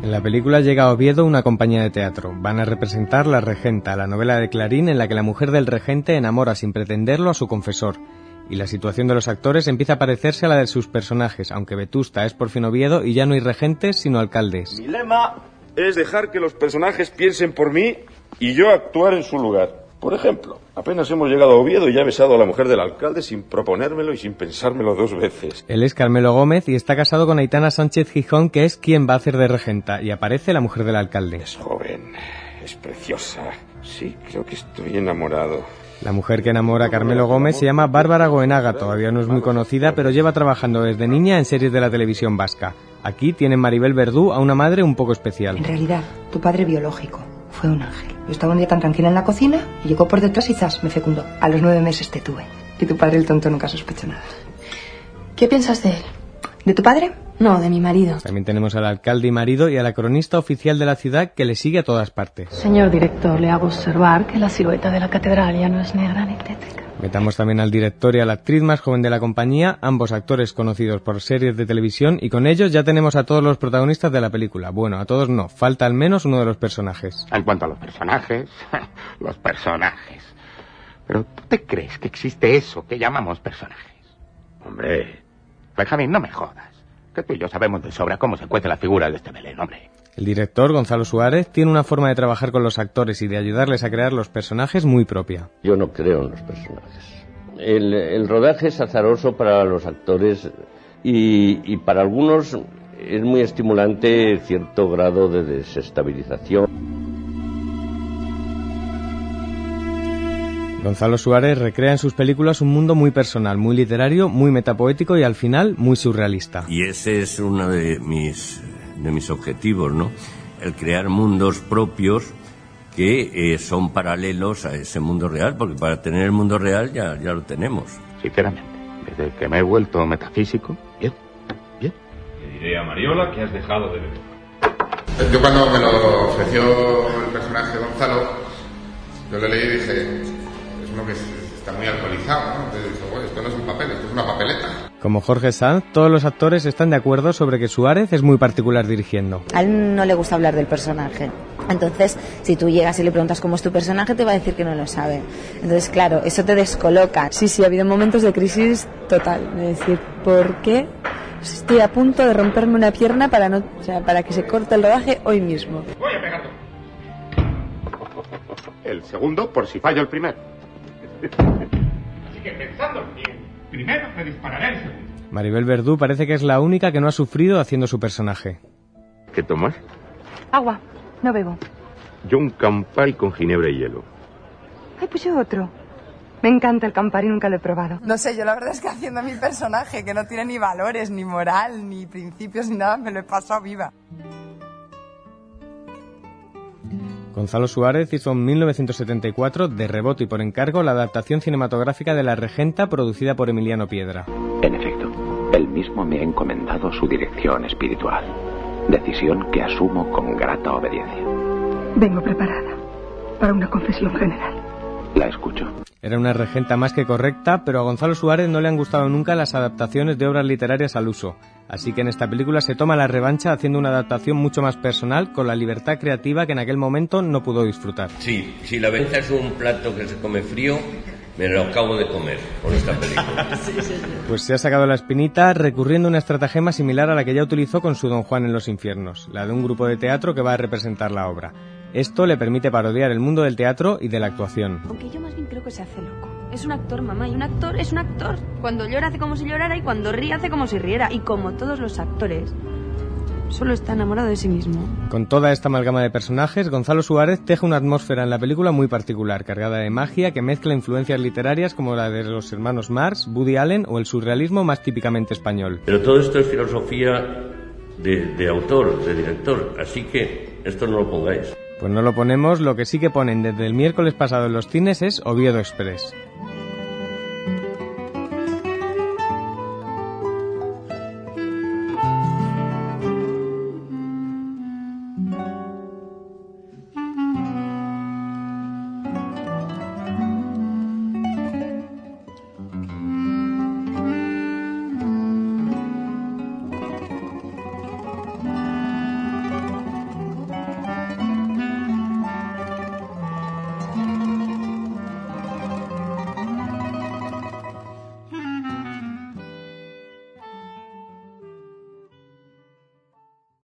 En la película llega a Oviedo una compañía de teatro. Van a representar La Regenta, la novela de Clarín en la que la mujer del regente enamora sin pretenderlo a su confesor. Y la situación de los actores empieza a parecerse a la de sus personajes, aunque Vetusta es por fin Oviedo y ya no hay regentes sino alcaldes. Mi lema es dejar que los personajes piensen por mí y yo actuar en su lugar. Por ejemplo, apenas hemos llegado a Oviedo y ya he besado a la mujer del alcalde sin proponérmelo y sin pensármelo 2 veces. Él es Carmelo Gómez y está casado con Aitana Sánchez Gijón, que es quien va a hacer de regenta, y aparece la mujer del alcalde. Es joven, es preciosa. Sí, creo que estoy enamorado. La mujer que enamora a Carmelo Gómez se llama Bárbara Goenaga, todavía no es muy conocida, pero lleva trabajando desde niña en series de la televisión vasca. Aquí tienen Maribel Verdú a una madre un poco especial. En realidad, tu padre biológico fue un ángel. Yo estaba un día tan tranquila en la cocina y llegó por detrás y ¡zas! Me fecundó. A los 9 meses te tuve. Y tu padre, el tonto, nunca sospechó nada. ¿Qué piensas de él? ¿De tu padre? No, de mi marido. También tenemos al alcalde y marido y a la cronista oficial de la ciudad que le sigue a todas partes. Señor director, le hago observar que la silueta de la catedral ya no es negra ni tétrica. Metamos también al director y a la actriz más joven de la compañía, ambos actores conocidos por series de televisión, y con ellos ya tenemos a todos los protagonistas de la película. Bueno, a todos no, falta al menos uno de los personajes. En cuanto a los personajes, los personajes. ¿Pero tú te crees que existe eso que llamamos personajes? Hombre, Benjamín, no me jodas. Que tú y yo sabemos de sobra cómo se cuece la figura de este Belén, hombre. El director, Gonzalo Suárez, tiene una forma de trabajar con los actores y de ayudarles a crear los personajes muy propia. Yo no creo en los personajes. El rodaje es azaroso para los actores y para algunos es muy estimulante cierto grado de desestabilización. Gonzalo Suárez recrea en sus películas un mundo muy personal, muy literario, muy metapoético y al final muy surrealista. Y ese es uno de mis objetivos, ¿no? El crear mundos propios que son paralelos a ese mundo real, porque para tener el mundo real ya lo tenemos. Sinceramente, desde que me he vuelto metafísico, bien. Le diré a Mariola que has dejado de beber. Yo cuando me lo ofreció el personaje Gonzalo, yo le leí y dije, es uno que está muy alcoholizado, ¿no? Entonces dije, bueno, esto no es un papel, esto es una papeleta. Como Jorge Sanz, todos los actores están de acuerdo sobre que Suárez es muy particular dirigiendo. A él no le gusta hablar del personaje. Entonces, si tú llegas y le preguntas cómo es tu personaje, te va a decir que no lo sabe. Entonces, claro, eso te descoloca. Sí, ha habido momentos de crisis total. De decir, ¿por qué estoy a punto de romperme una pierna para que se corte el rodaje hoy mismo? Voy a pegarlo. El segundo por si fallo el primero. Así que pensando bien, primero me dispararé el segundo. Maribel Verdú parece que es la única que no ha sufrido haciendo su personaje. ¿Qué tomas? Agua, no bebo. Yo un Campari con ginebra y hielo. Ay, pues yo otro. Me encanta el Campari, nunca lo he probado. No sé, yo la verdad es que haciendo mi personaje, que no tiene ni valores, ni moral, ni principios, ni nada, me lo he pasado viva. Gonzalo Suárez hizo en 1974, de rebote y por encargo, la adaptación cinematográfica de La Regenta, producida por Emiliano Piedra. En efecto, él mismo me ha encomendado su dirección espiritual, decisión que asumo con grata obediencia. Vengo preparada para una confesión general. La escucho. Era una regenta más que correcta, pero a Gonzalo Suárez no le han gustado nunca las adaptaciones de obras literarias al uso. Así que en esta película se toma la revancha haciendo una adaptación mucho más personal, con la libertad creativa que en aquel momento no pudo disfrutar. Sí, si La Venza es un plato que se come frío, me lo acabo de comer con esta película. Pues se ha sacado la espinita recurriendo a una estratagema similar a la que ya utilizó con su Don Juan en los infiernos, la de un grupo de teatro que va a representar la obra. Esto le permite parodiar el mundo del teatro y de la actuación. Aunque yo más bien creo que se hace loco. Es un actor, mamá, y un actor es un actor. Cuando llora hace como si llorara y cuando ríe hace como si riera. Y como todos los actores, solo está enamorado de sí mismo. Con toda esta amalgama de personajes, Gonzalo Suárez teje una atmósfera en la película muy particular, cargada de magia que mezcla influencias literarias como la de los hermanos Marx, Woody Allen o el surrealismo más típicamente español. Pero todo esto es filosofía de autor, de director, así que esto no lo pongáis. Pues no lo ponemos, lo que sí que ponen desde el miércoles pasado en los cines es Oviedo Express.